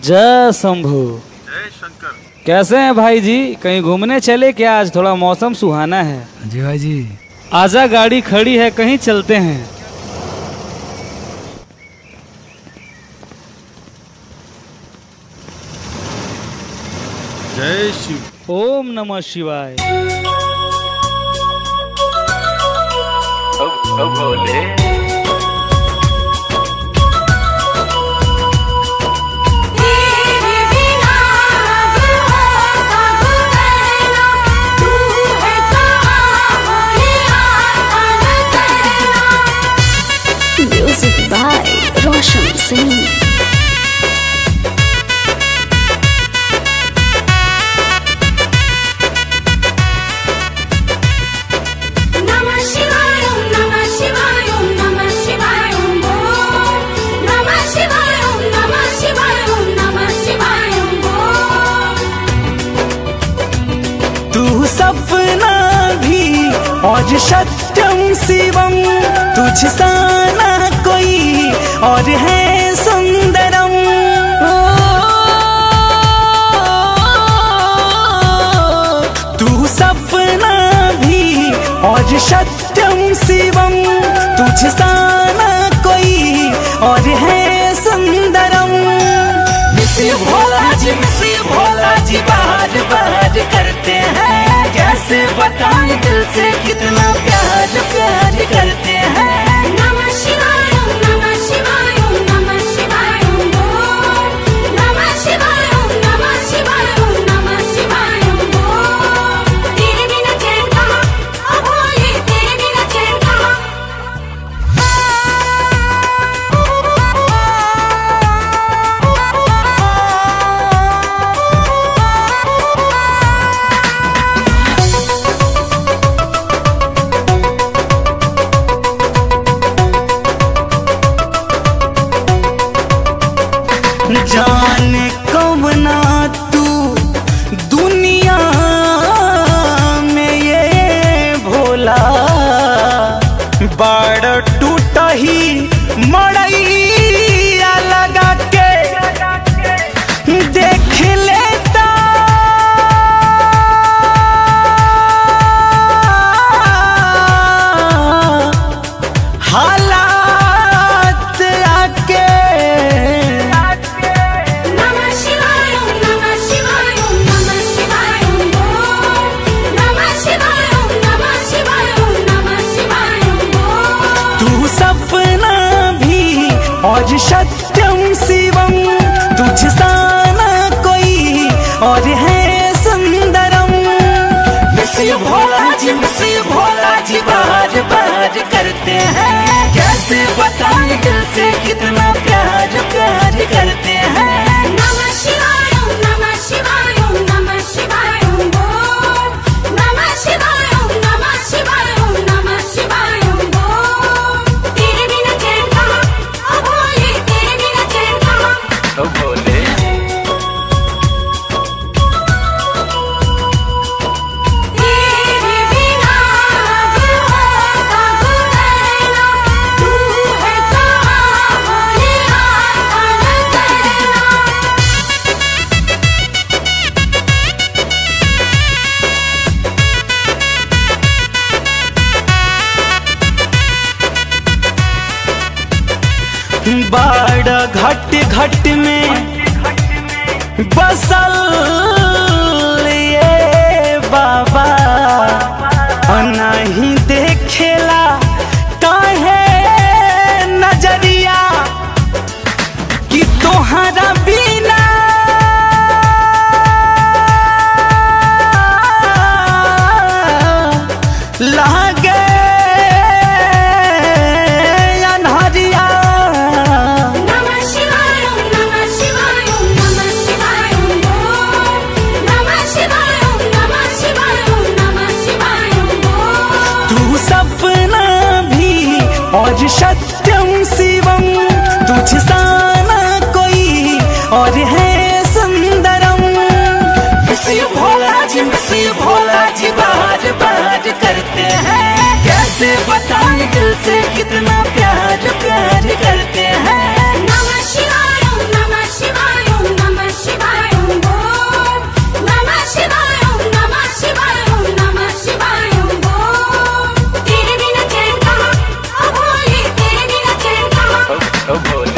जय शंभू। जय शंकर। कैसे हैं भाई जी? कहीं घूमने चले क्या? आज थोड़ा मौसम सुहाना है। जी भाई जी। आजा, गाड़ी खड़ी है, कहीं चलते हैं। जय शिव। ओम नमः शिवाय। Bhole Music by Roshan Singh. तू सपना भी और सत्यम शिवम, तुझ सा ना कोई और है सुंदरम। तू सपना भी और सत्यम शिवम, तुझ सा ना कोई और है सुंदरम। मिसी भोला जी बार बार करते हैं, कैसे बताएं दिल से कितना प्यार प्यार करते हैं। नमः शिवाय ओम नमः शिवाय ओम नमः शिवाय ओम बोल। नमः शिवाय ओम नमः शिवाय ओम नमः शिवाय ओम बोल। तेरे बिना चैन कहाँ, ओ भोले तेरे बिना चैन कहाँ। जाने कब ना तू दुनिया में ये भोला, बाड़ टूटा ही मड़ैया लगा के देख लेता। हालात आके नमः शिवाय ओम नमः शिवाय ओम नमः शिवाय ओम बोल। नमः शिवाय ओम नमः शिवाय ओम नमः शिवाय ओम बोल। तू सपना भी और सत्यम शिवम, तुझ सा ना कोई और है सुंदरम। मिसी भोला जी बार बार करते हैं, कैसे बताएं दिल से कितना प्यार प्यार करते हैं। नमः शिवाय ओम नमः शिवाय ओम नमः शिवाय ओम बोल। नमः शिवाय ओम नमः शिवाय ओम नमः शिवाय ओम बोल। तेरे बिना चैन कहाँ, ओ भोले तेरे बिना चैन कहाँ। भोले तेरे बिना दिल होता गुजरना, तू है कहाँ भोले आता नजरना। बाड़ घट घट में बसल ये बाबा, नहीं देखेला काहे नजरिया कि तोहरा बिना लागे अनहरिया। नमः शिवाय ओम नमः शिवाय ओम नमः शिवाय ओम बोल। नमः शिवाय ओम नमः शिवाय ओम नमः शिवाय ओम बोल। तू सपना भी और सत्यम शिवम, तुझ सा ना कोई और है सुंदरम। मिसी भोला जी बार बार करते हैं, कैसे बताएं दिल से कितना प्यार प्यार करते हैं। नमः शिवाय ओम नमः शिवाय ओम नमः ओ भोले